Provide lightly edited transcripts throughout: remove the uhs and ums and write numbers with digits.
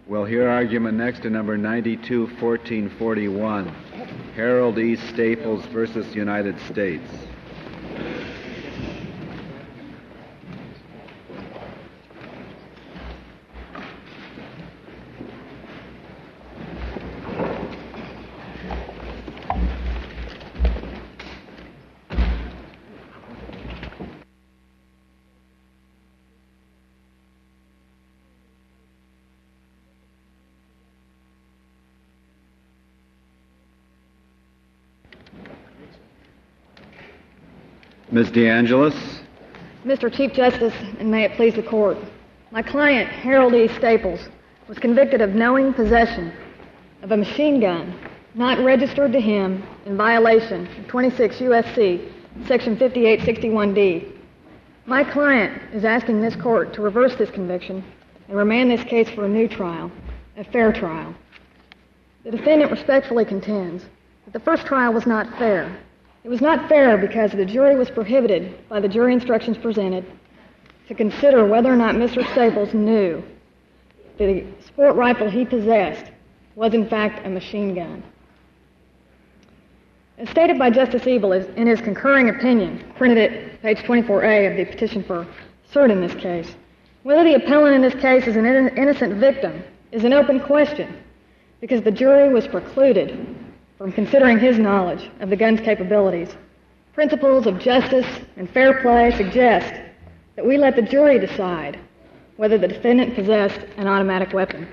We'll hear argument next to number 92-1441, Harold E. Staples versus United States. Ms. DeAngelis. Mr. Chief Justice, and may it please the Court, my client, Harold E. Staples, was convicted of knowing possession of a machine gun not registered to him in violation of 26 U.S.C. Section 5861D. My client is asking this Court to reverse this conviction and remand this case for a new trial, a fair trial. The defendant respectfully contends that the first trial was not fair. It was not fair because the jury was prohibited by the jury instructions presented to consider whether or not Mr. Staples knew that the sport rifle he possessed was in fact a machine gun. As stated by Justice Ebel in his concurring opinion, printed at page 24A of the petition for cert in this case, whether the appellant in this case is an innocent victim is an open question because the jury was precluded from considering his knowledge of the gun's capabilities. Principles of justice and fair play suggest that we let the jury decide whether the defendant possessed an automatic weapon.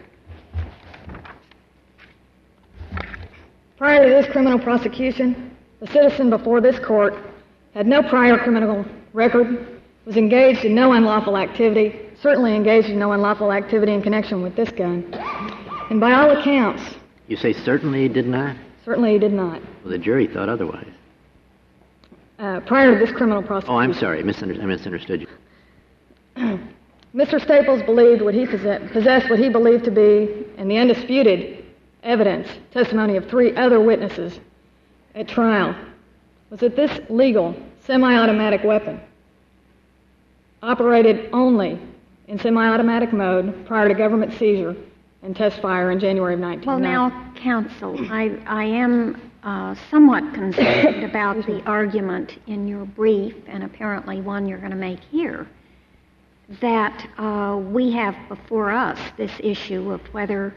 Prior to this criminal prosecution, the citizen before this court had no prior criminal record, was engaged in no unlawful activity, certainly engaged in no unlawful activity in connection with this gun. And by all accounts... You say certainly he did not? Certainly he did not. Well, the jury thought otherwise. Prior to this criminal prosecution... Oh, I'm sorry. I misunderstood you. Mr. Staples believed what he possessed what he believed to be, and the undisputed evidence, testimony of 3 other witnesses at trial, was that this legal semi-automatic weapon operated only in semi-automatic mode prior to government seizure and test fire in January of 1990. Well, now, counsel, I am somewhat concerned about the argument in your brief, and apparently one you're going to make here, that we have before us this issue of whether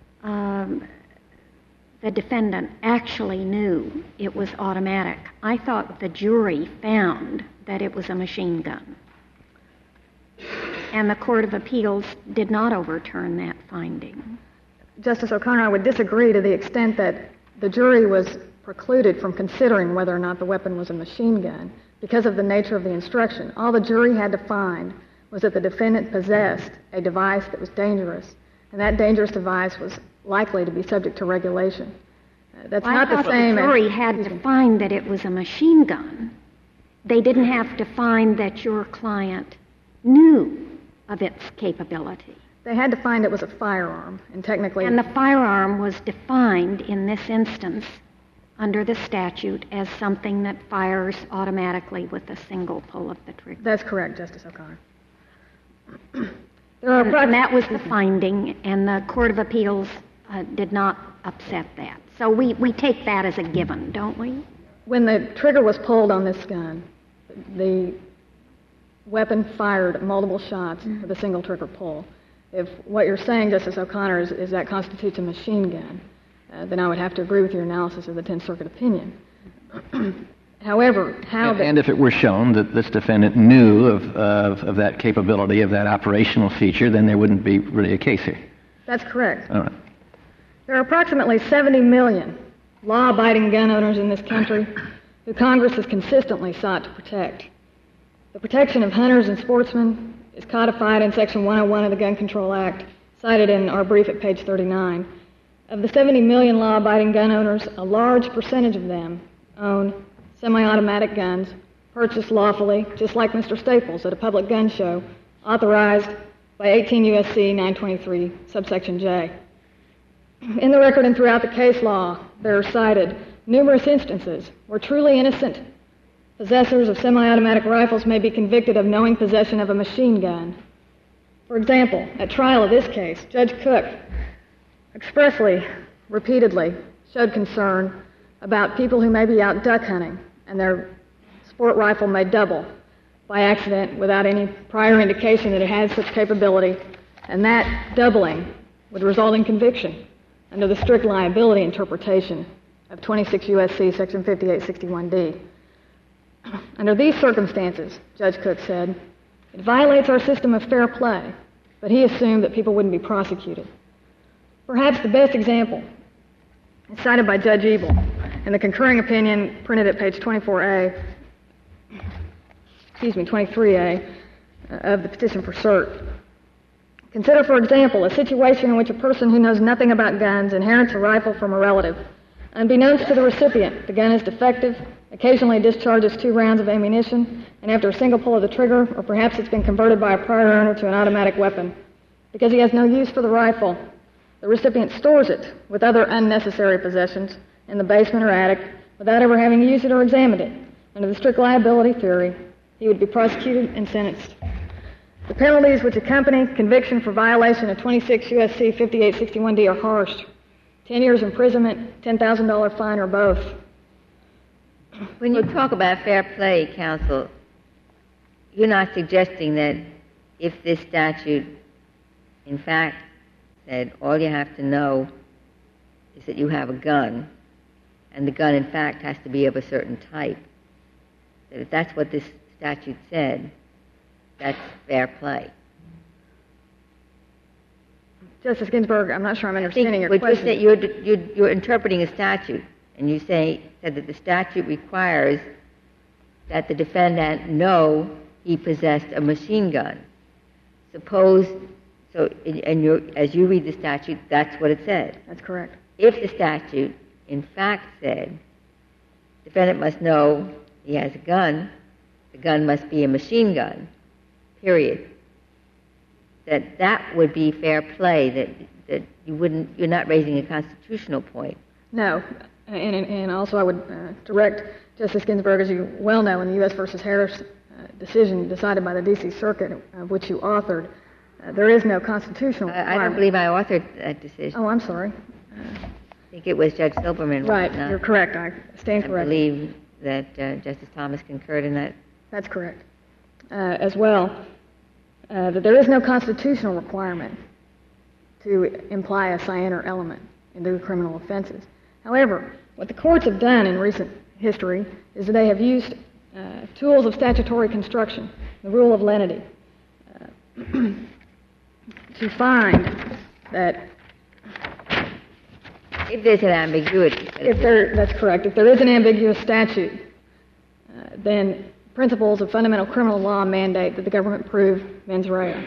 the defendant actually knew it was automatic. I thought the jury found that it was a machine gun. And the Court of Appeals did not overturn that finding. Justice O'Connor, I would disagree to the extent that the jury was precluded from considering whether or not the weapon was a machine gun because of the nature of the instruction. All the jury had to find was that the defendant possessed a device that was dangerous, and that dangerous device was likely to be subject to regulation. That's not the same as... The jury had to find that it was a machine gun. They didn't have to find that your client knew of its capability. They had to find it was a firearm, and technically... And the firearm was defined in this instance under the statute as something that fires automatically with a single pull of the trigger. That's correct, Justice O'Connor. And that was the finding, and the Court of Appeals did not upset that. So we take that as a given, don't we? When the trigger was pulled on this gun, the weapon fired multiple shots with a single trigger pull. If what you're saying, Justice O'Connor, is that constitutes a machine gun, then I would have to agree with your analysis of the Tenth Circuit opinion. However, And if it were shown that this defendant knew of that capability, of that operational feature, then there wouldn't be really a case here. That's correct. All right. There are approximately 70 million law-abiding gun owners in this country who Congress has consistently sought to protect. The protection of hunters and sportsmen is codified in Section 101 of the Gun Control Act, cited in our brief at page 39. Of the 70 million law-abiding gun owners, a large percentage of them own semi-automatic guns purchased lawfully, just like Mr. Staples at a public gun show, authorized by 18 U.S.C. 923, subsection J. In the record and throughout the case law, there are cited numerous instances where truly innocent possessors of semi-automatic rifles may be convicted of knowing possession of a machine gun. For example, at trial of this case, Judge Cook expressly, repeatedly, showed concern about people who may be out duck hunting and their sport rifle may double by accident without any prior indication that it had such capability, and that doubling would result in conviction under the strict liability interpretation of 26 U.S.C. Section 5861D. Under these circumstances, Judge Cook said, it violates our system of fair play, but he assumed that people wouldn't be prosecuted. Perhaps the best example is cited by Judge Ebel in the concurring opinion printed at page 23A of the petition for cert. Consider, for example, a situation in which a person who knows nothing about guns inherits a rifle from a relative. Unbeknownst to the recipient, the gun is defective, occasionally discharges 2 rounds of ammunition, and after a single pull of the trigger, or perhaps it's been converted by a prior owner to an automatic weapon. Because he has no use for the rifle, the recipient stores it with other unnecessary possessions in the basement or attic without ever having used it or examined it. Under the strict liability theory, he would be prosecuted and sentenced. The penalties which accompany conviction for violation of 26 U.S.C. 5861D are harsh. 10 years imprisonment, $10,000 fine, or both. When you talk about fair play, counsel, you're not suggesting that if this statute, in fact, said all you have to know is that you have a gun, and the gun, in fact, has to be of a certain type, that if that's what this statute said, that's fair play. Justice Ginsburg, I'm not sure I'm understanding your question. You're interpreting a statute, and you said that the statute requires that the defendant know he possessed a machine gun. Suppose, as you read the statute, that's what it said. That's correct. If the statute, in fact, said defendant must know he has a gun, the gun must be a machine gun, period, that would be fair play, that you're not raising a constitutional point. No, and also I would direct Justice Ginsburg, as you well know, in the U.S. versus Harris decision decided by the D.C. Circuit, which you authored, there is no constitutional requirement. I don't believe I authored that decision. Oh, I'm sorry. I think it was Judge Silberman. Right, you're correct. I stand corrected. I believe that Justice Thomas concurred in that. That's correct. As well, that there is no constitutional requirement to imply a scienter element in the criminal offenses. However, what the courts have done in recent history is that they have used tools of statutory construction, the rule of lenity, to find that if there's an ambiguity. That's correct. If there is an ambiguous statute, then principles of fundamental criminal law mandate that the government prove mens rea.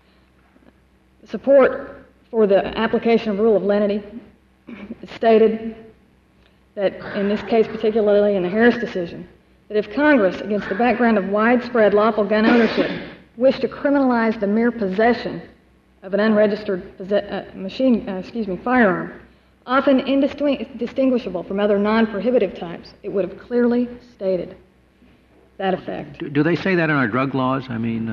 Support for the application of rule of lenity is stated that in this case, particularly in the Harris decision, that if Congress, against the background of widespread lawful gun ownership, wished to criminalize the mere possession of an unregistered firearm, often indistinguishable from other non-prohibitive types, it would have clearly stated that effect. Do they say that in our drug laws? I mean,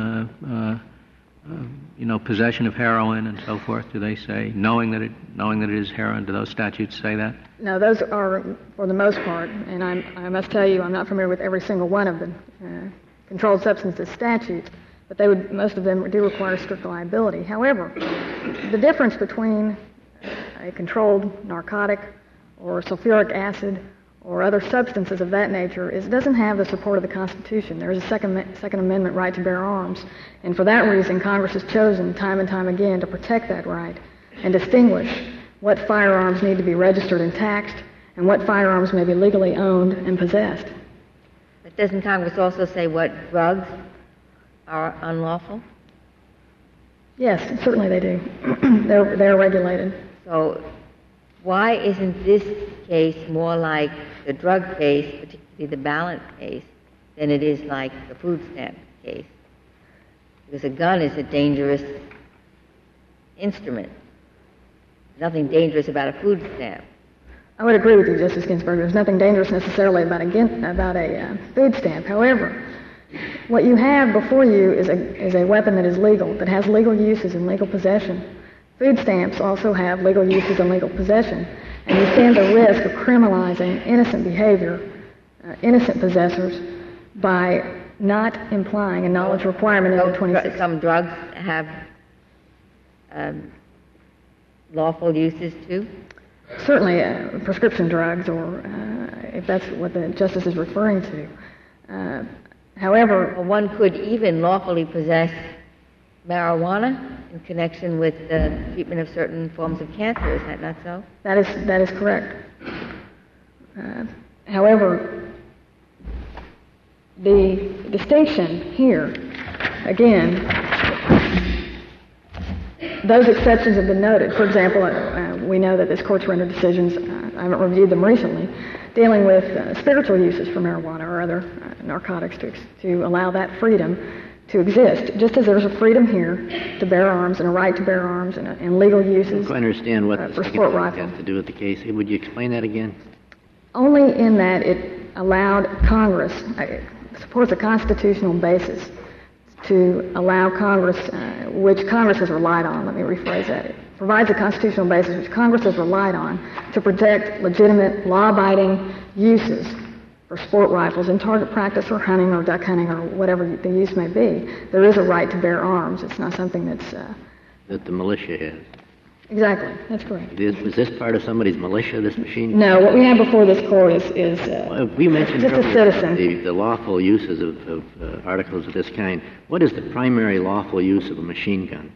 possession of heroin and so forth. Do they say knowing that it is heroin? Do those statutes say that? No, those are for the most part, and I must tell you, I'm not familiar with every single one of the controlled substances statutes, but most of them do require strict liability. However, the difference between a controlled narcotic or sulfuric acid or other substances of that nature is it doesn't have the support of the Constitution. There is a Second Amendment right to bear arms, and for that reason, Congress has chosen time and time again to protect that right and distinguish what firearms need to be registered and taxed and what firearms may be legally owned and possessed. But doesn't Congress also say what drugs are unlawful? Yes, certainly they do. They're regulated. So why isn't this case more like the drug case, particularly the Ballant case, than it is like the food stamp case? Because a gun is a dangerous instrument. There's nothing dangerous about a food stamp. I would agree with you, Justice Ginsburg. There's nothing dangerous necessarily about a food stamp. However, what you have before you is a weapon that is legal, that has legal uses and legal possession. Food stamps also have legal uses and legal possession, and you stand the risk of criminalizing innocent behavior, innocent possessors, by not implying a knowledge requirement in the 26. Some drugs have lawful uses too? Certainly, prescription drugs, or if that's what the justice is referring to. However, One could even lawfully possess marijuana in connection with the treatment of certain forms of cancer. Is that not so? that is correct. However, the distinction here, again, those exceptions have been noted. For example, we know that this court's rendered decisions, I haven't reviewed them recently, dealing with spiritual uses for marijuana or other narcotics to allow that freedom to exist. Just as there's a freedom here to bear arms and a right to bear arms and legal uses I don't understand what the for second sport amendment rifle. has to do with the case. Would you explain that again? Only in that it allowed Congress, supports a constitutional basis to allow Congress, which Congress has relied on, let me rephrase that. It provides a constitutional basis which Congress has relied on to protect legitimate, law-abiding uses for sport rifles in target practice or hunting or duck hunting or whatever the use may be. There is a right to bear arms. It's not something that's... That the militia has. Exactly, that's correct. Was this part of somebody's militia, this machine? No, what we have before this court is We mentioned just a earlier citizen. the lawful uses of articles of this kind. What is the primary lawful use of a machine gun?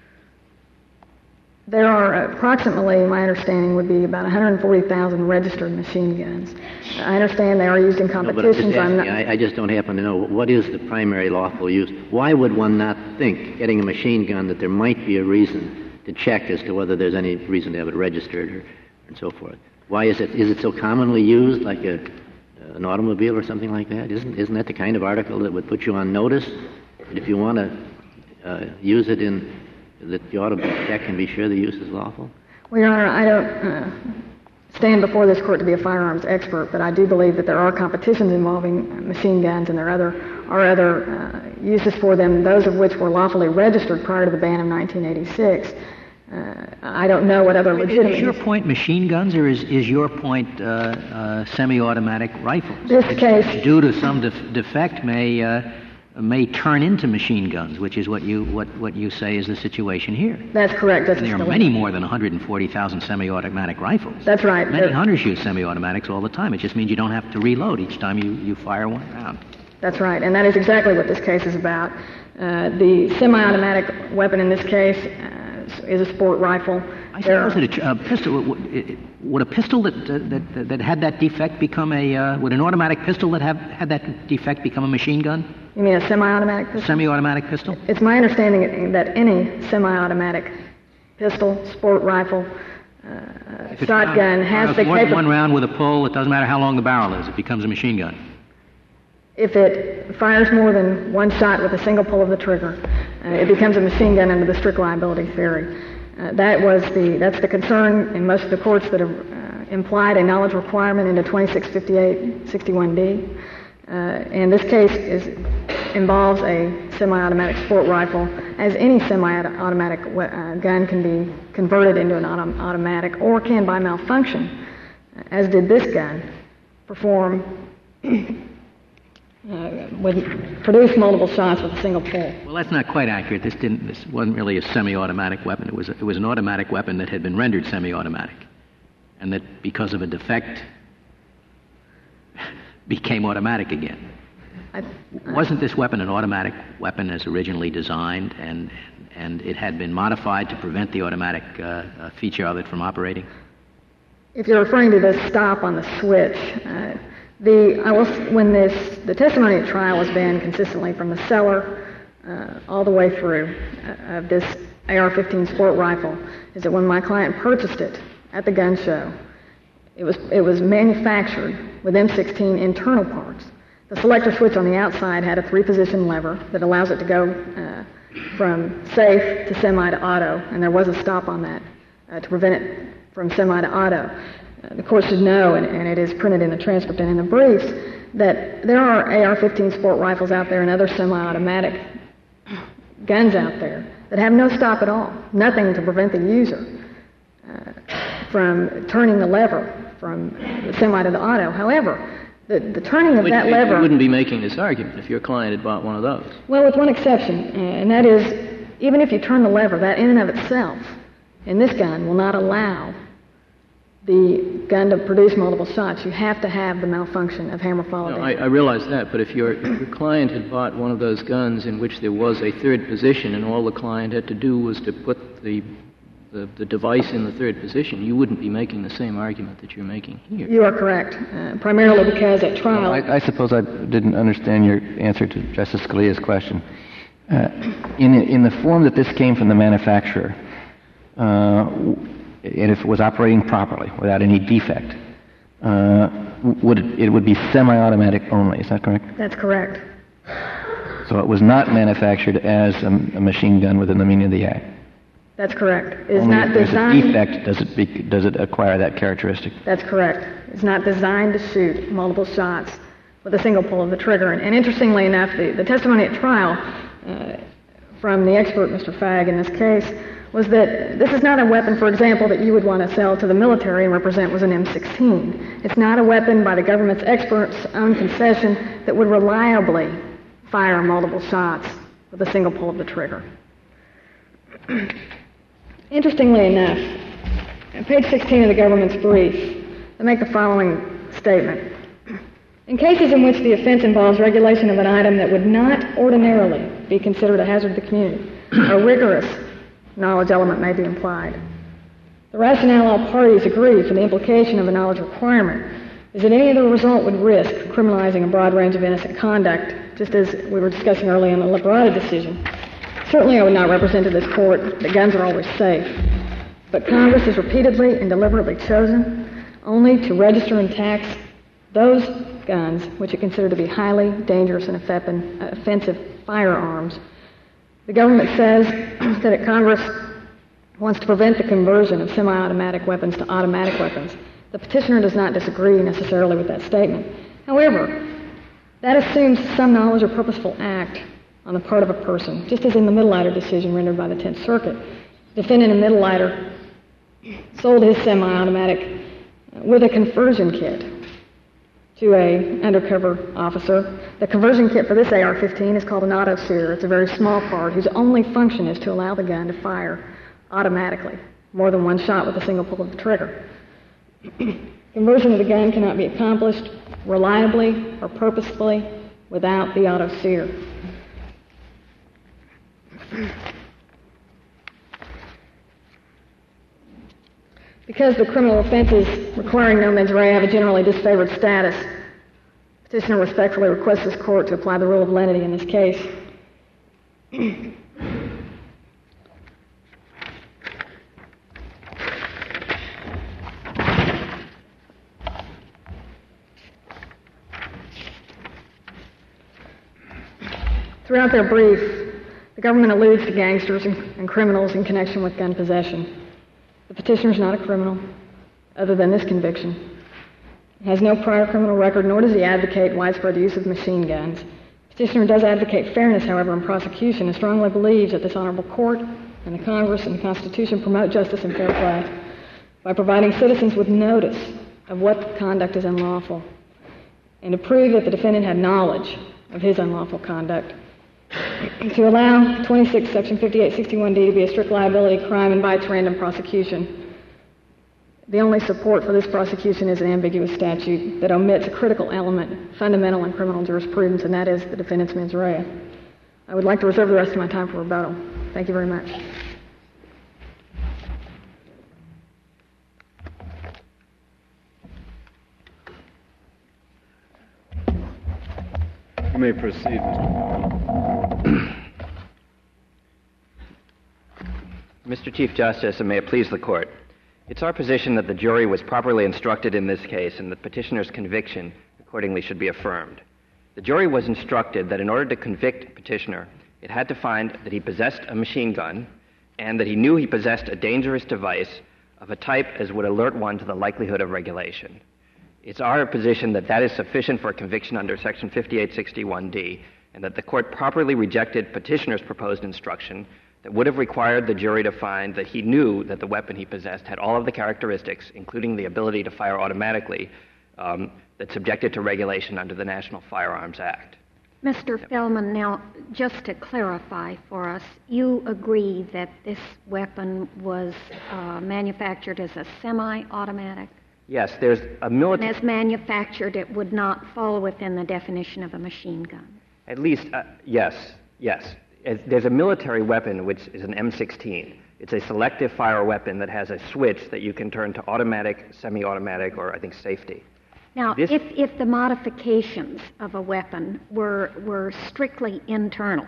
There are approximately, my understanding would be about 140,000 registered machine guns. I understand they are used in No, but I'm competitions. just asking, I just don't happen to know. What is the primary lawful use? Why would one not think, getting a machine gun, that there might be a reason to check as to whether there's any reason to have it registered or and so forth? Why is it so commonly used, like an automobile or something like that? Isn't that the kind of article that would put you on notice? And if you want to use it that you ought to check and be sure the use is lawful? Well, Your Honor, I don't stand before this court to be a firearms expert, but I do believe that there are competitions involving machine guns, and there are other uses for them, those of which were lawfully registered prior to the ban of 1986. I don't know what other legitimate... Is your point machine guns, or is your point semi-automatic rifles? This case... Due to some defect may turn into machine guns, which is what you say is the situation here. That's correct, Justice And there are Scalia. many more than 140,000 semi-automatic rifles. That's right. Many hunters use semi-automatics all the time. It just means you don't have to reload each time you fire one round. That's right, and that is exactly what this case is about. The semi-automatic weapon in this case is a sport rifle. I suppose that a pistol would a pistol that had that defect become would an automatic pistol that had that defect become a machine gun? You mean a semi-automatic pistol? Semi-automatic pistol? It's my understanding that any semi-automatic pistol, sport rifle, shotgun has the more than capability... one round with a pull, it doesn't matter how long the barrel is, it becomes a machine gun. If it fires more than one shot with a single pull of the trigger, it becomes a machine gun under the strict liability theory. That's the concern in most of the courts that have implied a knowledge requirement into 2658-61D. And this case involves a semi-automatic sport rifle, as any semi-automatic gun can be converted into an automatic or can, by malfunction, as did this gun, would produce multiple shots with a single pull. Well, that's not quite accurate. This wasn't really a semi-automatic weapon. It was an automatic weapon that had been rendered semi-automatic, and that because of a defect became automatic again. Wasn't this weapon an automatic weapon as originally designed, and it had been modified to prevent the automatic feature of it from operating? If you're referring to the stop on the switch, when the testimony at trial has been consistently from the seller all the way through of this AR-15 sport rifle, is that when my client purchased it at the gun show, it was manufactured with M16 internal parts. The selector switch on the outside had a 3-position lever that allows it to go from safe to semi to auto, and there was a stop on that to prevent it from semi to auto. The court should know, and it is printed in the transcript and in the briefs, that there are AR-15 sport rifles out there and other semi-automatic guns out there that have no stop at all, nothing to prevent the user from turning the lever from the semi to the auto. However, the turning of that lever... You wouldn't be making this argument if your client had bought one of those. Well, with one exception, and that is, even if you turn the lever, that in and of itself, in this gun, will not allow the gun to produce multiple shots. You have to have the malfunction of hammer follow down. I realize that, but if your client had bought one of those guns in which there was a third position and all the client had to do was to put the device in the third position, you wouldn't be making the same argument that you're making here. You are correct, primarily because at trial... Well, I suppose I didn't understand your answer to Justice Scalia's question. In the form that this came from the manufacturer, and if it was operating properly, without any defect, it would be semi-automatic only. Is that correct? That's correct. So it was not manufactured as a machine gun within the meaning of the Act. That's correct. It's Only not if there's designed... a defect does it acquire that characteristic. That's correct. It's not designed to shoot multiple shots with a single pull of the trigger. And interestingly enough, the testimony at trial from the expert, Mr. Fagg, in this case, was that this is not a weapon, for example, that you would want to sell to the military and represent was an M16. It's not a weapon, by the government's experts' own concession, that would reliably fire multiple shots with a single pull of the trigger. Interestingly enough, on page 16 of the government's brief, they make the following statement. In cases in which the offense involves regulation of an item that would not ordinarily be considered a hazard to the community, a rigorous knowledge element may be implied. The rationale all parties agree for the implication of a knowledge requirement is that any other result would risk criminalizing a broad range of innocent conduct, just as we were discussing earlier in the Liberata decision. Certainly I would not represent to this court that guns are always safe, but Congress has repeatedly and deliberately chosen only to register and tax those guns which it considered to be highly dangerous and offensive firearms. The government says that Congress wants to prevent the conversion of semi-automatic weapons to automatic weapons. The petitioner does not disagree necessarily with that statement. However, that assumes some knowledge or purposeful act on the part of a person, just as in the Middlelighter decision rendered by the 10th Circuit. The defendant in Middlelighter sold his semi-automatic with a conversion kit to an undercover officer. The conversion kit for this AR-15 is called an auto-sear. It's a very small part whose only function is to allow the gun to fire automatically, more than one shot with a single pull of the trigger. Conversion of the gun cannot be accomplished reliably or purposefully without the auto-sear. Because the criminal offenses requiring no mens rea have a generally disfavored status, petitioner respectfully requests this court to apply the rule of lenity in this case. Throughout their brief, the government alludes to gangsters and criminals in connection with gun possession. The petitioner is not a criminal, other than this conviction. He has no prior criminal record, nor does he advocate widespread use of machine guns. Petitioner does advocate fairness, however, in prosecution, and strongly believes that this honorable court and the Congress and the Constitution promote justice and fair play by providing citizens with notice of what conduct is unlawful, and to prove that the defendant had knowledge of his unlawful conduct. To allow 26 Section 5861D to be a strict liability crime invites random prosecution. The only support for this prosecution is an ambiguous statute that omits a critical element fundamental in criminal jurisprudence, and that is the defendant's mens rea. I would like to reserve the rest of my time for rebuttal. Thank you very much. You may proceed, Mr. Mr. Chief Justice, and may it please the Court, it's our position that the jury was properly instructed in this case and the petitioner's conviction accordingly should be affirmed. The jury was instructed that in order to convict petitioner, it had to find that he possessed a machine gun and that he knew he possessed a dangerous device of a type as would alert one to the likelihood of regulation. It's our position that that is sufficient for a conviction under Section 5861D, and that the Court properly rejected petitioner's proposed instruction that would have required the jury to find that he knew that the weapon he possessed had all of the characteristics, including the ability to fire automatically, that subjected to regulation under the National Firearms Act. Mr. Feldman, now, just to clarify for us, you agree that this weapon was manufactured as a semi-automatic? Yes, there's a And military... as manufactured, it would not fall within the definition of a machine gun? At least, yes. There's a military weapon, which is an M16. It's a selective fire weapon that has a switch that you can turn to automatic, semi-automatic, or I think safety. Now, if the modifications of a weapon were strictly internal,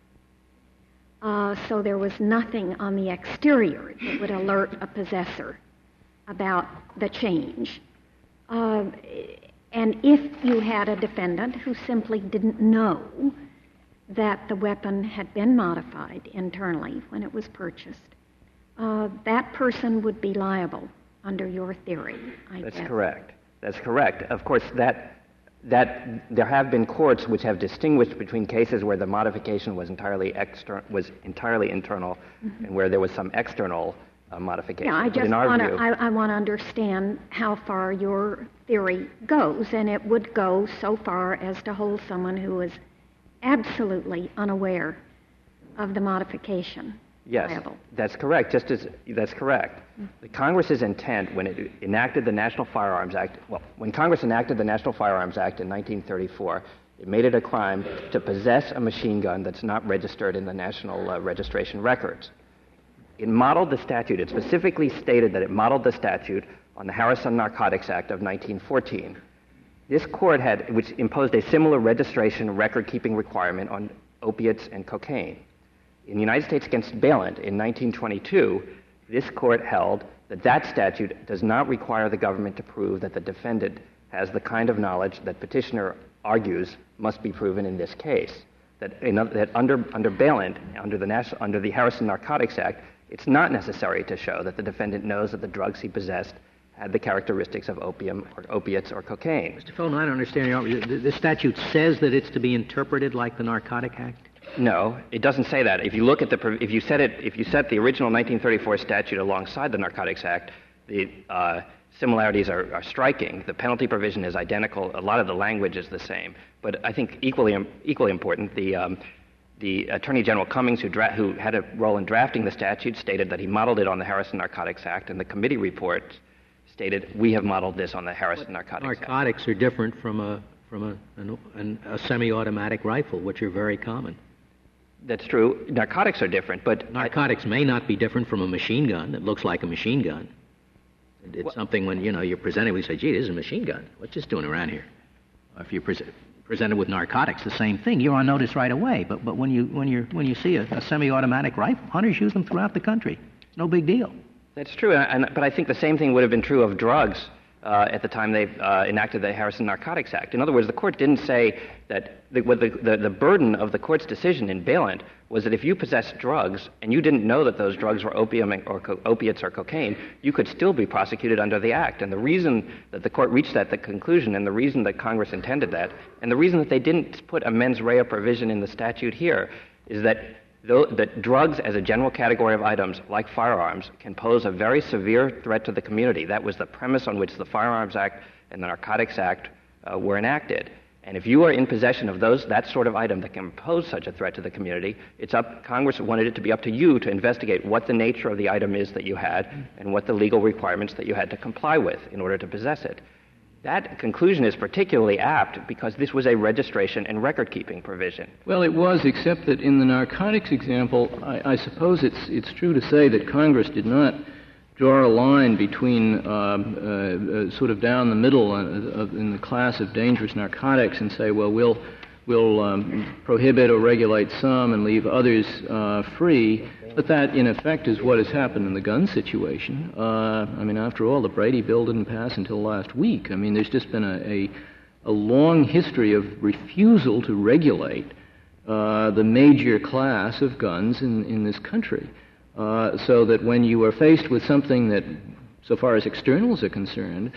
so there was nothing on the exterior that would alert a possessor about the change, and if you had a defendant who simply didn't know that the weapon had been modified internally when it was purchased, that person would be liable under your theory, I guess. That's correct. That's correct. Of course, that there have been courts which have distinguished between cases where the modification was entirely internal, and where there was some external modification. Yeah, I But just in our view, I want to understand how far your theory goes, and it would go so far as to hold someone who is absolutely unaware of the modification yes, liable. that's correct. That's correct. The Congress's intent when it enacted the National Firearms Act, when Congress enacted the National Firearms Act in 1934, it made it a crime to possess a machine gun that's not registered in the National Registration Records. It modeled the statute. It specifically stated that it modeled the statute on the Harrison Narcotics Act of 1914. This court which imposed a similar registration record-keeping requirement on opiates and cocaine. In the United States against Balint in 1922, this court held that that statute does not require the government to prove that the defendant has the kind of knowledge that petitioner argues must be proven in this case. That under Balint, under the Harrison Narcotics Act, it's not necessary to show that the defendant knows that the drugs he possessed had the characteristics of opium or opiates or cocaine. Mr. Feldman, I don't understand your argument. The statute says that it's to be interpreted like the Narcotic Act? No, it doesn't say that. If you look at if you set the original 1934 statute alongside the Narcotics Act, the similarities are striking. The penalty provision is identical. A lot of the language is the same. But I think equally important, the Attorney General Cummings, who had a role in drafting the statute, stated that he modeled it on the Harrison Narcotics Act, and the committee report stated we have modeled this on the Harrison Narcotics Act. Narcotics are different from a semi-automatic rifle, which are very common. That's true. Narcotics are different, but... Narcotics may not be different from a machine gun that looks like a machine gun. It's something when, you're presented, we say, gee, this is a machine gun. What's this doing around here? If you're presented with narcotics, the same thing. You're on notice right away. But when you see a semi-automatic rifle, hunters use them throughout the country. It's no big deal. That's true. But I think the same thing would have been true of drugs at the time they enacted the Harrison Narcotics Act. In other words, the court didn't say that the burden of the court's decision in Balint was that if you possessed drugs and you didn't know that those drugs were opium or opiates or cocaine, you could still be prosecuted under the Act. And the reason that the court reached the conclusion, and the reason that Congress intended that, and the reason that they didn't put a mens rea provision in the statute here, is that drugs as a general category of items, like firearms, can pose a very severe threat to the community. That was the premise on which the Firearms Act and the Narcotics Act were enacted. And if you are in possession of that sort of item that can pose such a threat to the community, Congress wanted it to be up to you to investigate what the nature of the item is that you had and what the legal requirements that you had to comply with in order to possess it. That conclusion is particularly apt because this was a registration and record-keeping provision. Well, it was, except that in the narcotics example, I suppose it's true to say that Congress did not draw a line between sort of down the middle in the class of dangerous narcotics and say, well, we'll prohibit or regulate some and leave others free. But that, in effect, is what has happened in the gun situation. After all, the Brady Bill didn't pass until last week. There's just been a long history of refusal to regulate the major class of guns in this country. So that when you are faced with something that, so far as externals are concerned,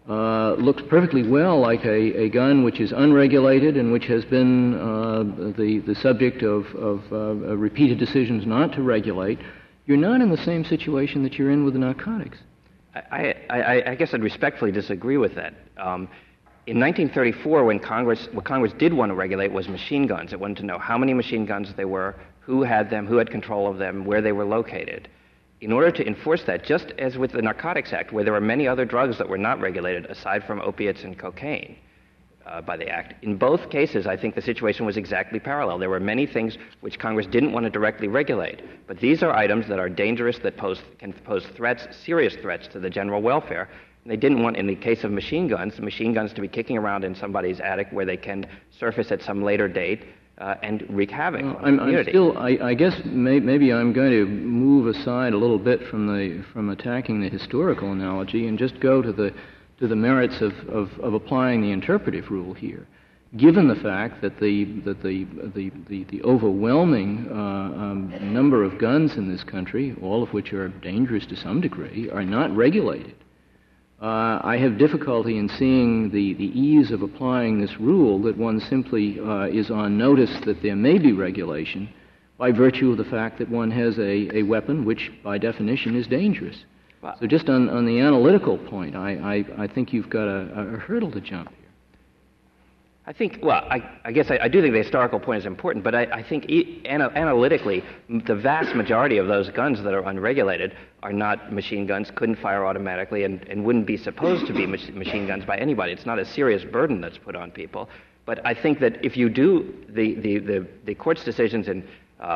looks perfectly well like a gun which is unregulated and which has been the subject of repeated decisions not to regulate, you're not in the same situation that you're in with the narcotics. I guess I'd respectfully disagree with that. In 1934, what Congress did want to regulate was machine guns. It wanted to know how many machine guns there were, who had them, who had control of them, where they were located. In order to enforce that, just as with the Narcotics Act, where there were many other drugs that were not regulated aside from opiates and cocaine by the Act, in both cases, I think the situation was exactly parallel. There were many things which Congress didn't want to directly regulate, but these are items that are dangerous, that can pose threats, serious threats to the general welfare. And they didn't want, in the case of machine guns to be kicking around in somebody's attic where they can surface at some later date and wreak havoc on the community. I guess maybe I'm going to move aside a little bit from attacking the historical analogy and just go to the merits of applying the interpretive rule here. Given the fact that the overwhelming number of guns in this country, all of which are dangerous to some degree, are not regulated, I have difficulty in seeing the ease of applying this rule that one simply is on notice that there may be regulation by virtue of the fact that one has a weapon which, by definition, is dangerous. So just on the analytical point, I think you've got a hurdle to jump here. I think, I guess I do think the historical point is important, but I think analytically, the vast majority of those guns that are unregulated are not machine guns, couldn't fire automatically, and wouldn't be supposed to be machine guns by anybody. It's not a serious burden that's put on people. But I think that if you do the court's decisions in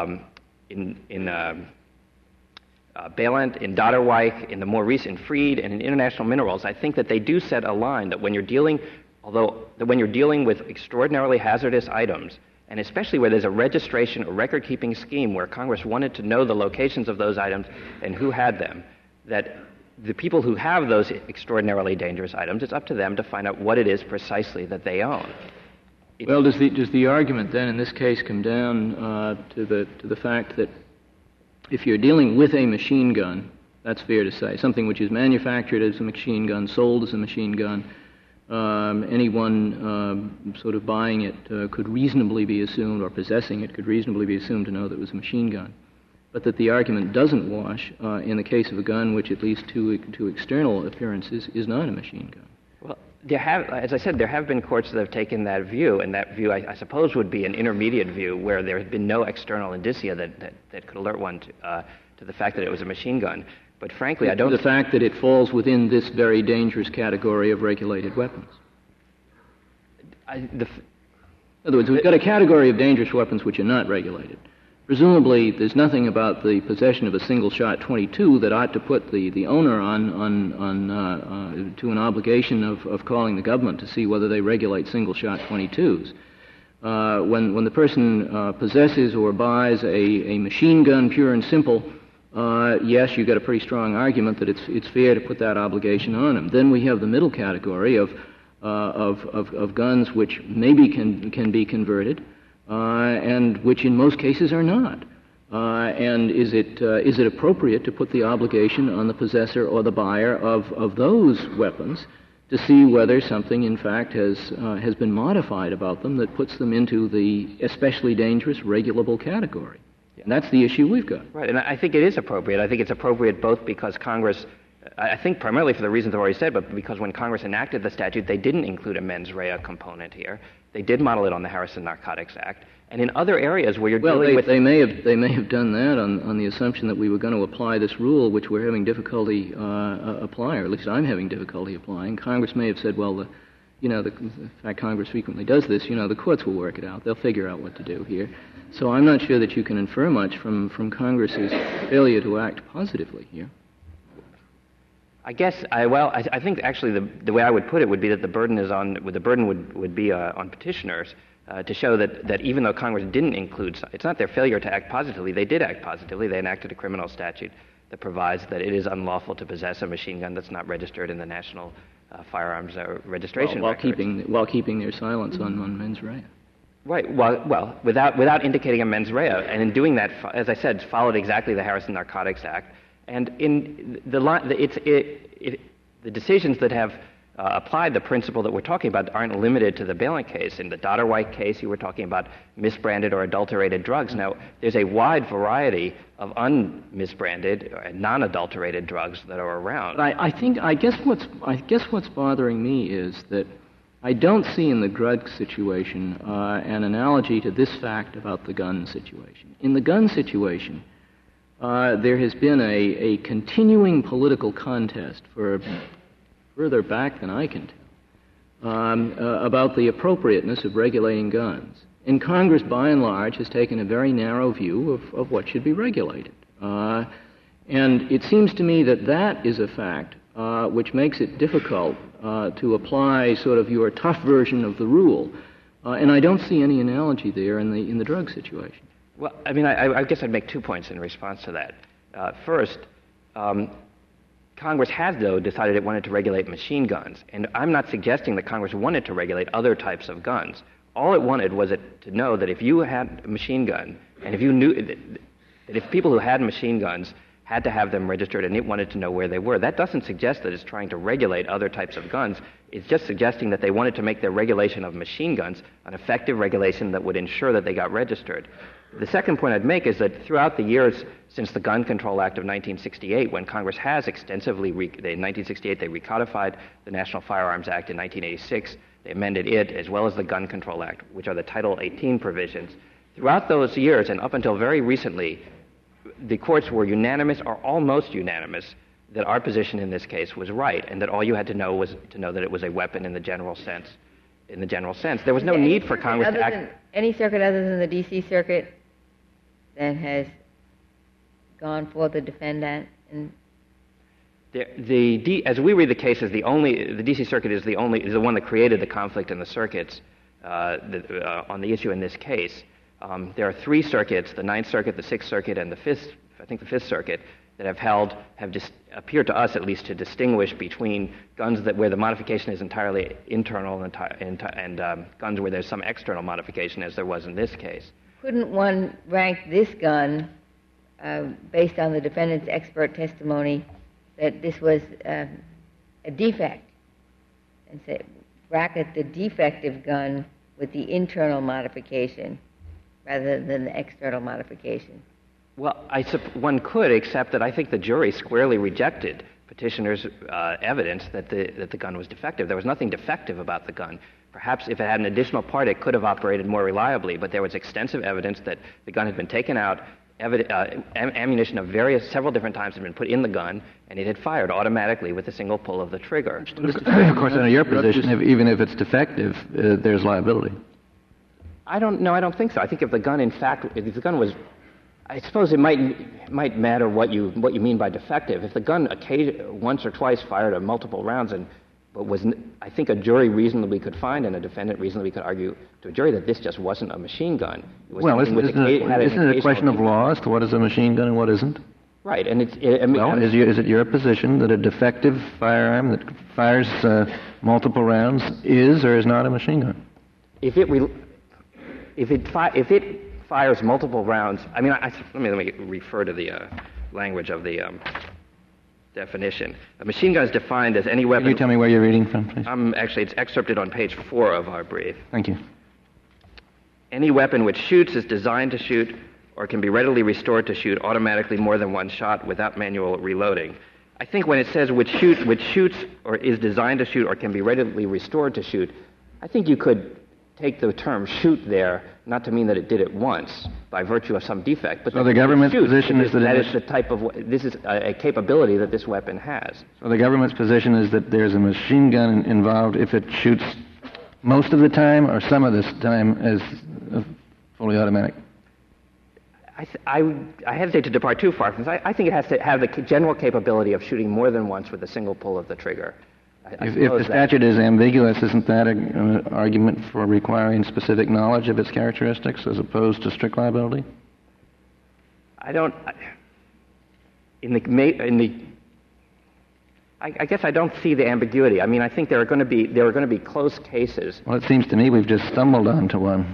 Balint, in Dodderwijk, in the more recent Freed, and in International Minerals, I think that they do set a line that when you're dealing with extraordinarily hazardous items, and especially where there's a registration or record-keeping scheme where Congress wanted to know the locations of those items and who had them, that the people who have those extraordinarily dangerous items, it's up to them to find out what it is precisely that they own. Well, does the argument then in this case come down to the fact that if you're dealing with a machine gun, that's fair to say, something which is manufactured as a machine gun, sold as a machine gun, anyone sort of buying it could reasonably be assumed, or possessing it could reasonably be assumed to know that it was a machine gun. But that the argument doesn't wash in the case of a gun which, at least to external appearances, is not a machine gun. Well, as I said, there have been courts that have taken that view, and that view, I suppose, would be an intermediate view where there had been no external indicia that could alert one to the fact that it was a machine gun. But frankly, I don't... The fact that it falls within this very dangerous category of regulated weapons. In other words, we've got a category of dangerous weapons which are not regulated. Presumably, there's nothing about the possession of a single-shot .22 that ought to put the owner on to an obligation of calling the government to see whether they regulate single-shot .22s. When the person possesses or buys a machine gun, pure and simple, yes, you've got a pretty strong argument that it's fair to put that obligation on him. Then we have the middle category of guns which maybe can be converted, and which in most cases are not. And is it appropriate to put the obligation on the possessor or the buyer of those weapons to see whether something, in fact, has been modified about them that puts them into the especially dangerous regulable category? And that's the issue we've got. Right, and I think it is appropriate. I think it's appropriate both because Congress, I think primarily for the reasons I've already said, but because when Congress enacted the statute, they didn't include a mens rea component here. They did model it on the Harrison Narcotics Act. And in other areas where you're dealing with... They may have done that on the assumption that we were going to apply this rule, which we're having difficulty applying, or at least I'm having difficulty applying. Congress may have said, well, in fact, Congress frequently does this, the courts will work it out. They'll figure out what to do here. So I'm not sure that you can infer much from Congress's failure to act positively here. I guess, I think actually the way I would put it would be that the burden would be on petitioners to show that even though Congress didn't include, it's not their failure to act positively, they did act positively. They enacted a criminal statute that provides that it is unlawful to possess a machine gun that's not registered in the National Firearms Registration Records. While keeping their silence on mens rea. Right. Well, without indicating a mens rea, and in doing that, as I said, followed exactly the Harrison Narcotics Act. And in the decisions that have applied, the principle that we're talking about aren't limited to the Balint case. In the Dodderwhite case, you were talking about misbranded or adulterated drugs. Now, there's a wide variety of unmisbranded and non-adulterated drugs that are around. But I guess what's bothering me is that I don't see in the drug situation an analogy to this fact about the gun situation. In the gun situation, there has been a continuing political contest for further back than I can tell about the appropriateness of regulating guns. And Congress, by and large, has taken a very narrow view of what should be regulated. And it seems to me that that is a fact which makes it difficult to apply sort of your tough version of the rule. And I don't see any analogy there in the drug situation. Well, I mean, I guess I'd make 2 points in response to that. First, Congress has, though, decided it wanted to regulate machine guns. And I'm not suggesting that Congress wanted to regulate other types of guns. All it wanted was to know that if you had a machine gun, and if you knew that if people who had machine guns had to have them registered and it wanted to know where they were, that doesn't suggest that it's trying to regulate other types of guns. It's just suggesting that they wanted to make their regulation of machine guns an effective regulation that would ensure that they got registered. The second point I'd make is that throughout the years since the Gun Control Act of 1968, when Congress has extensively, in 1968 they recodified the National Firearms Act. In 1986, they amended it as well as the Gun Control Act, which are the Title 18 provisions. Throughout those years and up until very recently, the courts were unanimous or almost unanimous that our position in this case was right, and that all you had to know was to know that it was a weapon in the general sense. There was no need for Congress to act. Any circuit other than the D.C. Circuit that has gone for the defend that? And as we read the cases, the D.C. Circuit is the one that created the conflict in the circuits on the issue in this case. There are 3 circuits: the Ninth Circuit, the Sixth Circuit, and the Fifth Circuit, that have just appeared to us, at least, to distinguish between guns where the modification is entirely internal and guns where there's some external modification, as there was in this case. Couldn't one rank this gun, based on the defendant's expert testimony, that this was a defect, and say, bracket the defective gun with the internal modification rather than the external modification? Well, one could, except that I think the jury squarely rejected petitioner's evidence that the gun was defective. There was nothing defective about the gun. Perhaps if it had an additional part, it could have operated more reliably, but there was extensive evidence that the gun had been taken out, ammunition of several different types had been put in the gun, and it had fired automatically with a single pull of the trigger. Of course, under your position, even if it's defective, there's liability. I don't think so. I think if the gun was, I suppose it might matter what you mean by defective. If the gun once or twice fired multiple rounds, I think a jury reasonably could find, and a defendant reasonably could argue to a jury, that this just wasn't a machine gun. Well, isn't it a question of law as to what is a machine gun and what isn't? Right, and is it your position that a defective firearm that fires multiple rounds is or is not a machine gun? If it fires multiple rounds, I mean, let me refer to the language of the definition. A machine gun is defined as any weapon. Can you tell me where you're reading from, please? Actually, it's excerpted on page 4 of our brief. Thank you. Any weapon which shoots is designed to shoot or can be readily restored to shoot automatically more than one shot without manual reloading. I think when it says which shoots or is designed to shoot or can be readily restored to shoot, I think you could take the term shoot there not to mean that it did it once by virtue of some defect, but so the government's position is that is the type of this is a capability that this weapon has. So the government's position is that there's a machine gun involved if it shoots most of the time or some of this time as fully automatic. I hesitate to depart too far from this. I think it has to have the general capability of shooting more than once with a single pull of the trigger. If the statute is ambiguous, isn't that an argument for requiring specific knowledge of its characteristics as opposed to strict liability? I guess I don't see the ambiguity. I mean, I think there are going to be close cases. Well, it seems to me we've just stumbled onto one.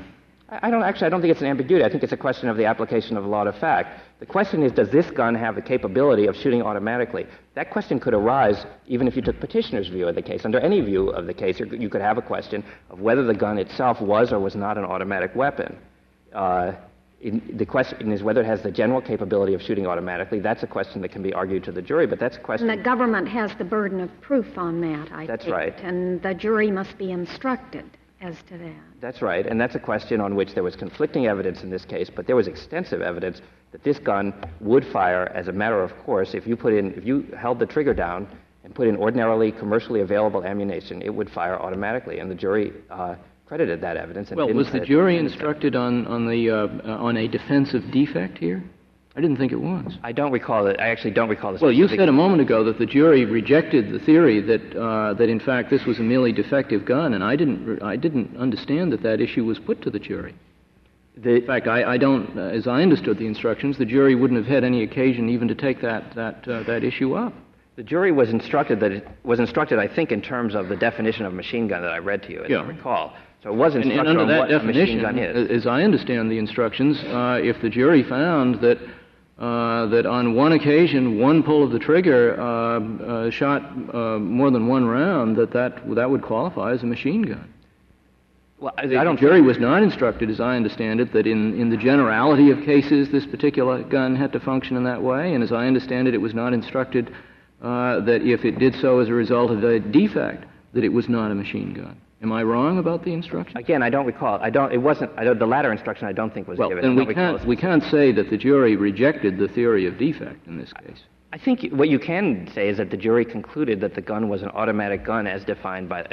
I don't think it's an ambiguity. I think it's a question of the application of law to fact. The question is, does this gun have the capability of shooting automatically? That question could arise even if you took petitioner's view of the case. Under any view of the case, you could have a question of whether the gun itself was or was not an automatic weapon. The question is whether it has the general capability of shooting automatically. That's a question that can be argued to the jury, but that's a question... And the government has the burden of proof on that, I think. That's right. And the jury must be instructed as to that. That's right, and that's a question on which there was conflicting evidence in this case, but there was extensive evidence that this gun would fire as a matter of course. If you held the trigger down and put in ordinarily commercially available ammunition, it would fire automatically, and the jury credited that evidence. And was the jury instructed on a defensive defect here? I didn't think it was. I don't recall it. I actually don't recall this. Well, you said a moment ago that the jury rejected the theory that in fact this was a merely defective gun, and I didn't understand that issue was put to the jury. In fact, I don't, as I understood the instructions, the jury wouldn't have had any occasion even to take that issue up. The jury was instructed, I think, in terms of the definition of machine gun that I read to you, as I recall. So it was instructed on what a machine gun is. As I understand the instructions, if the jury found that on one occasion one pull of the trigger shot more than one round, that would qualify as a machine gun. Well, the jury was not instructed, as I understand it, that in the generality of cases this particular gun had to function in that way, and as I understand it, it was not instructed that if it did so as a result of a defect, that it was not a machine gun. Am I wrong about the instruction? Again, I don't recall. The latter instruction I don't think was given. Then we can't say that the jury rejected the theory of defect in this case. I think what you can say is that the jury concluded that the gun was an automatic gun as defined by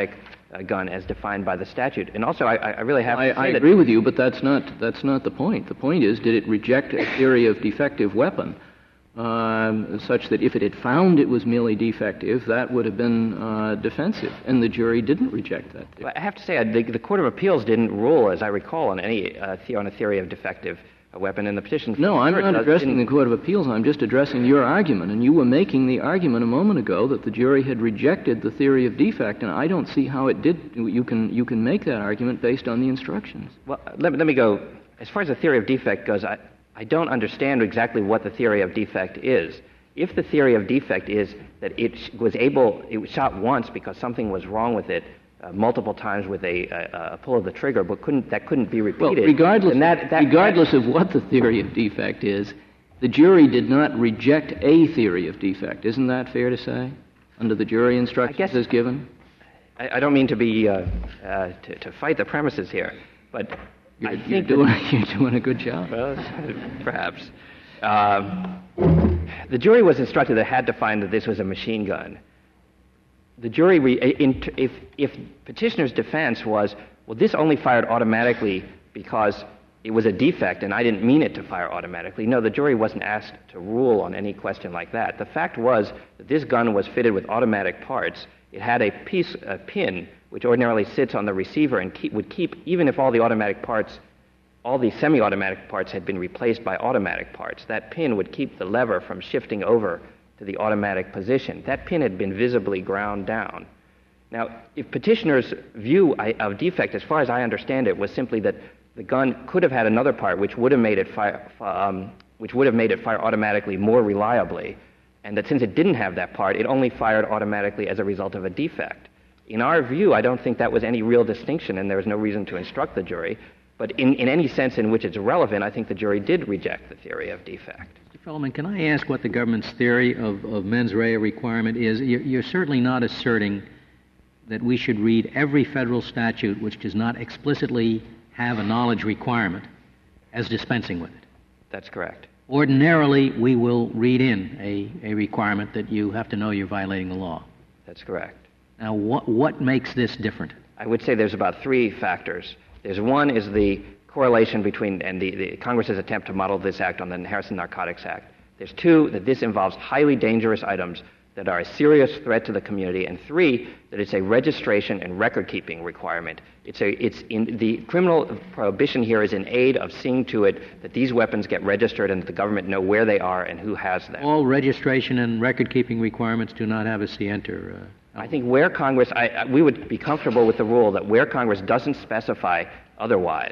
the statute. And also, I really have to say I agree with you, but that's not the point. The point is, did it reject a theory of defective weapon such that if it had found it was merely defective, that would have been defensive, and the jury didn't reject that theory. I have to say, the Court of Appeals didn't rule, as I recall, on a theory of defective weapon in the petition. No, I'm not addressing the Court of Appeals. I'm just addressing your argument, and you were making the argument a moment ago that the jury had rejected the theory of defect, and I don't see how it did. You can make that argument based on the instructions. Well, let me go. As far as the theory of defect goes, I don't understand exactly what the theory of defect is. If the theory of defect is that it was shot once because something was wrong with it multiple times with a pull of the trigger, but couldn't be repeated. Well, regardless of what the theory of defect is, the jury did not reject a theory of defect. Isn't that fair to say, under the jury instructions as given? I don't mean to be to fight the premises here, but you're doing a good job. Well, perhaps. The jury was instructed that it had to find that this was a machine gun. The jury, if petitioner's defense was, well, this only fired automatically because it was a defect and I didn't mean it to fire automatically. No, the jury wasn't asked to rule on any question like that. The fact was that this gun was fitted with automatic parts. It had a pin which ordinarily sits on the receiver and would keep, even if all the automatic parts, all the semi-automatic parts had been replaced by automatic parts, that pin would keep the lever from shifting over to the automatic position. That pin had been visibly ground down. Now, if petitioner's view of defect, as far as I understand it, was simply that the gun could have had another part which would have made it fire automatically more reliably, and that since it didn't have that part, it only fired automatically as a result of a defect. In our view, I don't think that was any real distinction, and there was no reason to instruct the jury. But in any sense in which it's relevant, I think the jury did reject the theory of defect. Mr. Feldman, can I ask what the government's theory of mens rea requirement is? You're certainly not asserting that we should read every federal statute which does not explicitly have a knowledge requirement as dispensing with it. That's correct. Ordinarily, we will read in a requirement that you have to know you're violating the law. That's correct. Now, what makes this different? I would say there's about three factors. There's one is the correlation between, and the Congress's attempt to model this act on the Harrison Narcotics Act. There's two, that this involves highly dangerous items that are a serious threat to the community, and three, that it's a registration and record-keeping requirement. It's in the criminal prohibition here is in aid of seeing to it that these weapons get registered and that the government know where they are and who has them. All registration and record-keeping requirements do not have a scienter. I think where Congress, we would be comfortable with the rule that where Congress doesn't specify otherwise,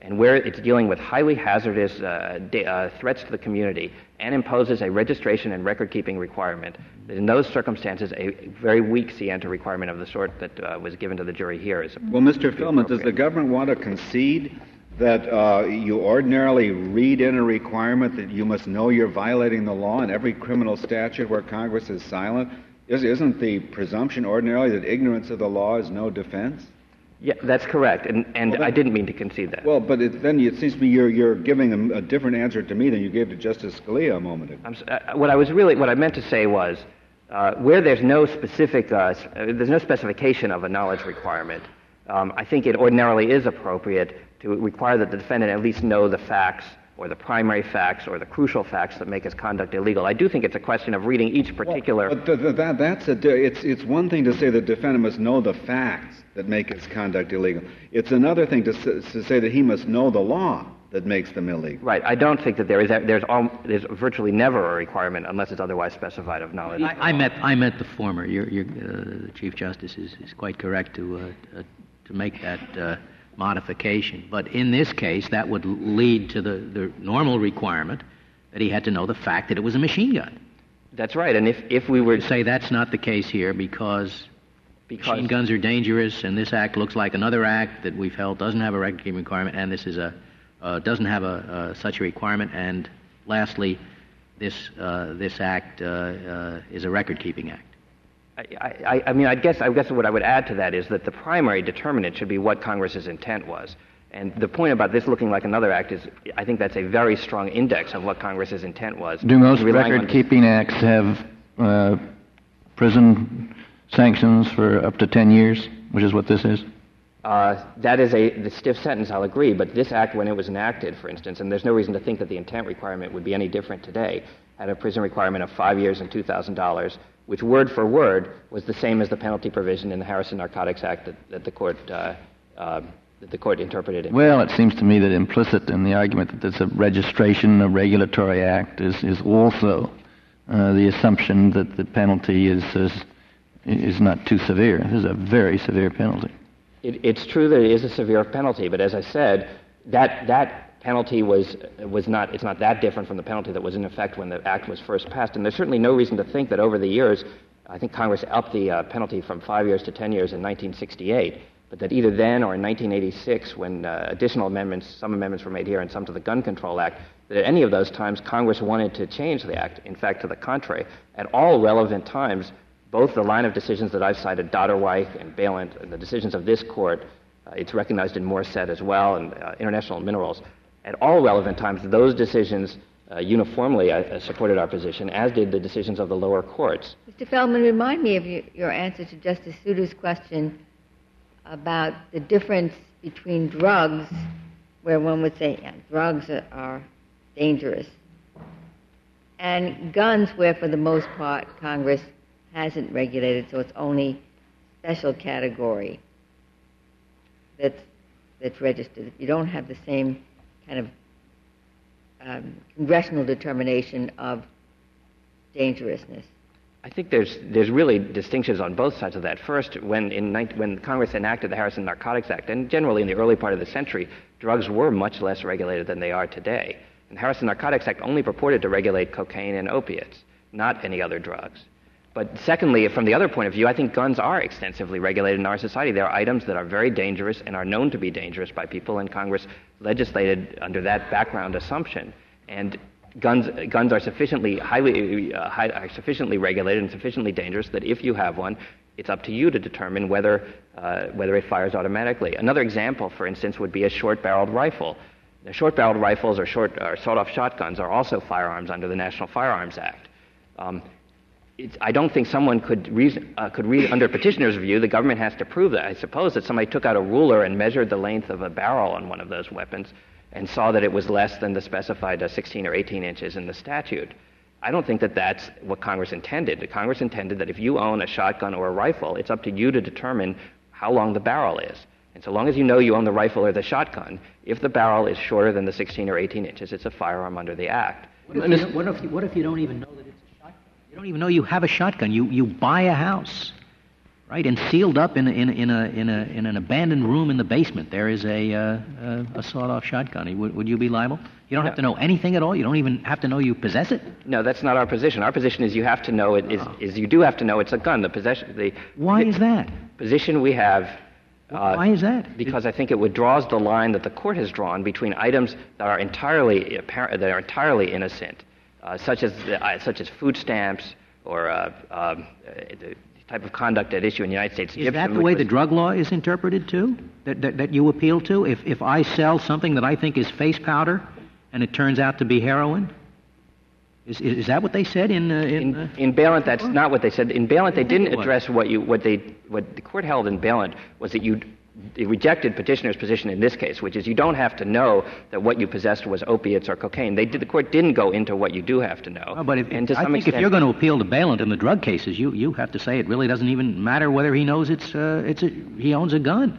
and where it's dealing with highly hazardous threats to the community and imposes a registration and record-keeping requirement, that in those circumstances, a very weak scienter requirement of the sort that was given to the jury here is Well, Mr. Philman, does the government want to concede that you ordinarily read in a requirement that you must know you're violating the law in every criminal statute where Congress is silent? Isn't the presumption ordinarily that ignorance of the law is no defense? Yeah, that's correct, and I didn't mean to concede that. Well, but then it seems to me you're giving a different answer to me than you gave to Justice Scalia a moment ago. What I meant to say was, where there's no specification of a knowledge requirement, I think it ordinarily is appropriate to require that the defendant at least know the facts, or the primary facts, or the crucial facts that make his conduct illegal. I do think it's a question of reading each particular. Well, but it's one thing to say the defendant must know the facts that make his conduct illegal. It's another thing to say that he must know the law that makes them illegal. Right. I don't think that there's virtually never a requirement unless it's otherwise specified of knowledge. I meant the former. The Chief Justice is quite correct to make that modification. But in this case, that would lead to the normal requirement that he had to know the fact that it was a machine gun. That's right. And if we were to say that's not the case here because machine guns are dangerous, and this act looks like another act that we've held doesn't have a record-keeping requirement, and this is doesn't have such a requirement. And lastly, this act is a record-keeping act. I guess what I would add to that is that the primary determinant should be what Congress's intent was. And the point about this looking like another act is, I think that's a very strong index of what Congress's intent was. Do most record-keeping acts have prison sanctions for up to 10 years, which is what this is? That is the stiff sentence, I'll agree, but this act, when it was enacted, for instance, and there's no reason to think that the intent requirement would be any different today, had a prison requirement of 5 years and $2,000, which word for word was the same as the penalty provision in the Harrison Narcotics Act that the court interpreted. Well, it seems to me that implicit in the argument that it's a registration, a regulatory act, is also the assumption that the penalty is not too severe. This is a very severe penalty. It's true that it is a severe penalty, but as I said, that penalty it's not that different from the penalty that was in effect when the act was first passed. And there's certainly no reason to think that over the years, I think Congress upped the penalty from 5 years to 10 years in 1968, but that either then or in 1986, when some amendments were made here and some to the Gun Control Act, that at any of those times Congress wanted to change the act. In fact, to the contrary, at all relevant times, both the line of decisions that I've cited, Dodderwhite and Balint, and the decisions of this court, it's recognized in Morset as well, and International Minerals, at all relevant times, those decisions uniformly supported our position, as did the decisions of the lower courts. Mr. Feldman, remind me of your answer to Justice Souter's question about the difference between drugs, where one would say drugs are dangerous, and guns, where for the most part Congress hasn't regulated, so it's only special category that's registered. You don't have the same kind of congressional determination of dangerousness. I think there's really distinctions on both sides of that. First, when Congress enacted the Harrison Narcotics Act, and generally in the early part of the century, drugs were much less regulated than they are today. And the Harrison Narcotics Act only purported to regulate cocaine and opiates, not any other drugs. But secondly, from the other point of view, I think guns are extensively regulated in our society. They are items that are very dangerous and are known to be dangerous by people, and Congress legislated under that background assumption. And guns are sufficiently regulated and sufficiently dangerous that if you have one, it's up to you to determine whether it fires automatically. Another example, for instance, would be a short-barreled rifle. Now, short-barreled rifles or sawed-off shotguns are also firearms under the National Firearms Act. I don't think someone could read under petitioner's view, the government has to prove that. I suppose that somebody took out a ruler and measured the length of a barrel on one of those weapons and saw that it was less than the specified 16 or 18 inches in the statute. I don't think that that's what Congress intended. Congress intended that if you own a shotgun or a rifle, it's up to you to determine how long the barrel is. And so long as you know you own the rifle or the shotgun, if the barrel is shorter than the 16 or 18 inches, it's a firearm under the Act. What if you don't even know that it's a shotgun? You don't even know you have a shotgun. You buy a house, right? And sealed up in an abandoned room in the basement, there is a sawed-off shotgun. Would you be liable? You don't have to know anything at all. You don't even have to know you possess it. No, that's not our position. Our position is you have to know it is you do have to know it's a gun. Why is that? Position we have. Why is that? Because I think it draws the line that the court has drawn between items that are entirely innocent, such as food stamps or the type of conduct at issue in the United States. Is that the way the drug law is interpreted too? That you appeal to? If I sell something that I think is face powder and it turns out to be heroin? Is that what they said in Balint? That's not what they said. In Balint, they didn't address what the court held in Balint was that they rejected petitioner's position in this case, which is you don't have to know that what you possessed was opiates or cocaine. The court didn't go into what you do have to know. But I think if you're going to appeal to Balint in the drug cases, you have to say it really doesn't even matter whether he knows he owns a gun.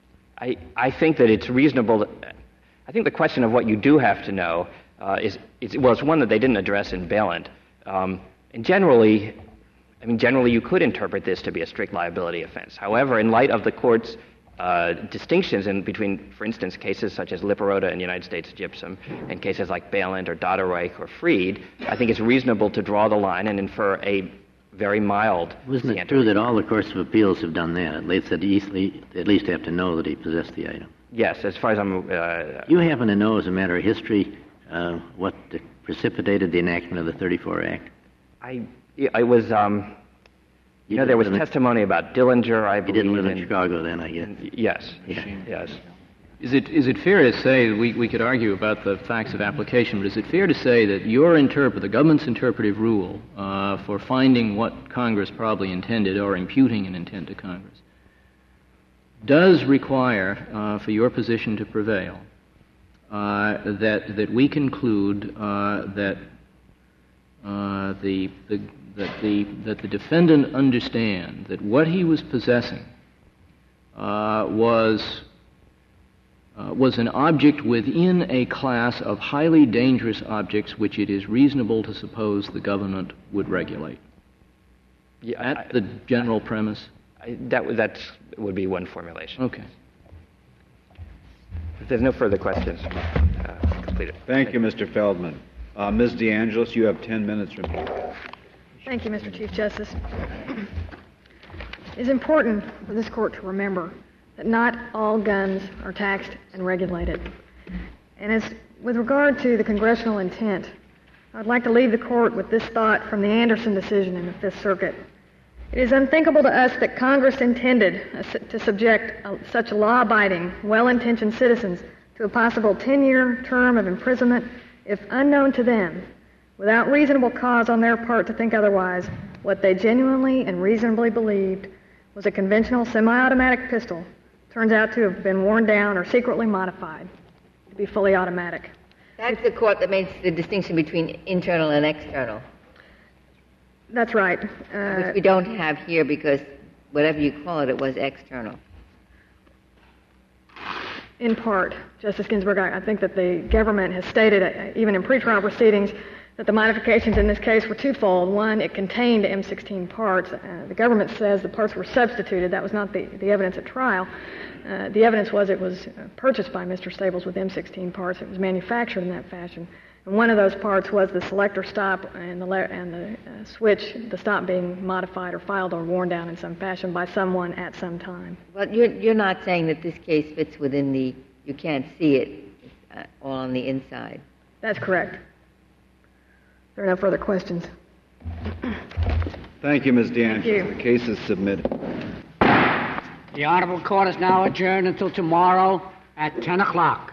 I think that it's reasonable. I think the question of what you do have to know it's one that they didn't address in Balint. And generally, you could interpret this to be a strict liability offense. However, in light of the court's distinctions between, for instance, cases such as Liparota and United States Gypsum and cases like Balint or Dodderreich or Freed, I think it's reasonable to draw the line and infer a very mild. Wasn't it true that all the courts of appeals have done that? At least at least have to know that he possessed the item. Yes, as far as I'm... you happen to know, as a matter of history, what precipitated the enactment of the 34 Act? I was... there was testimony about Dillinger, I believe. You didn't live in Chicago then, I guess. Yes. Yeah. Yes. Is it fair to say, we could argue about the facts of application, but is it fair to say that the government's interpretive rule for finding what Congress probably intended or imputing an intent to Congress does require, for your position to prevail, that we conclude that the defendant understand that what he was possessing was an object within a class of highly dangerous objects which it is reasonable to suppose the government would regulate? Yeah, that's the general premise? That would be one formulation. Okay. If there's no further questions, complete it. Thank you, Mr. Feldman. Ms. DeAngelis, you have 10 minutes remaining. Thank you, Mr. Chief Justice. It is important for this court to remember that not all guns are taxed and regulated. And with regard to the congressional intent, I'd like to leave the court with this thought from the Anderson decision in the Fifth Circuit. It is unthinkable to us that Congress intended to subject such law-abiding, well-intentioned citizens to a possible 10-year term of imprisonment if unknown to them, without reasonable cause on their part to think otherwise, what they genuinely and reasonably believed was a conventional semi-automatic pistol turns out to have been worn down or secretly modified to be fully automatic. That's the court that makes the distinction between internal and external. That's right. Which we don't have here because whatever you call it, it was external. In part, Justice Ginsburg, I think that the government has stated, even in pretrial proceedings, that the modifications in this case were twofold. One, it contained M16 parts. The government says the parts were substituted. That was not the evidence at trial. The evidence was it was purchased by Mr. Stables with M16 parts. It was manufactured in that fashion. And one of those parts was the selector stop and the switch, the stop being modified or filed or worn down in some fashion by someone at some time. But you're not saying that this case fits within you can't see it, it's all on the inside. That's correct. There are no further questions. Thank you, Ms. DeAngelis. Thank you. The case is submitted. The Honorable Court is now adjourned until tomorrow at 10 o'clock.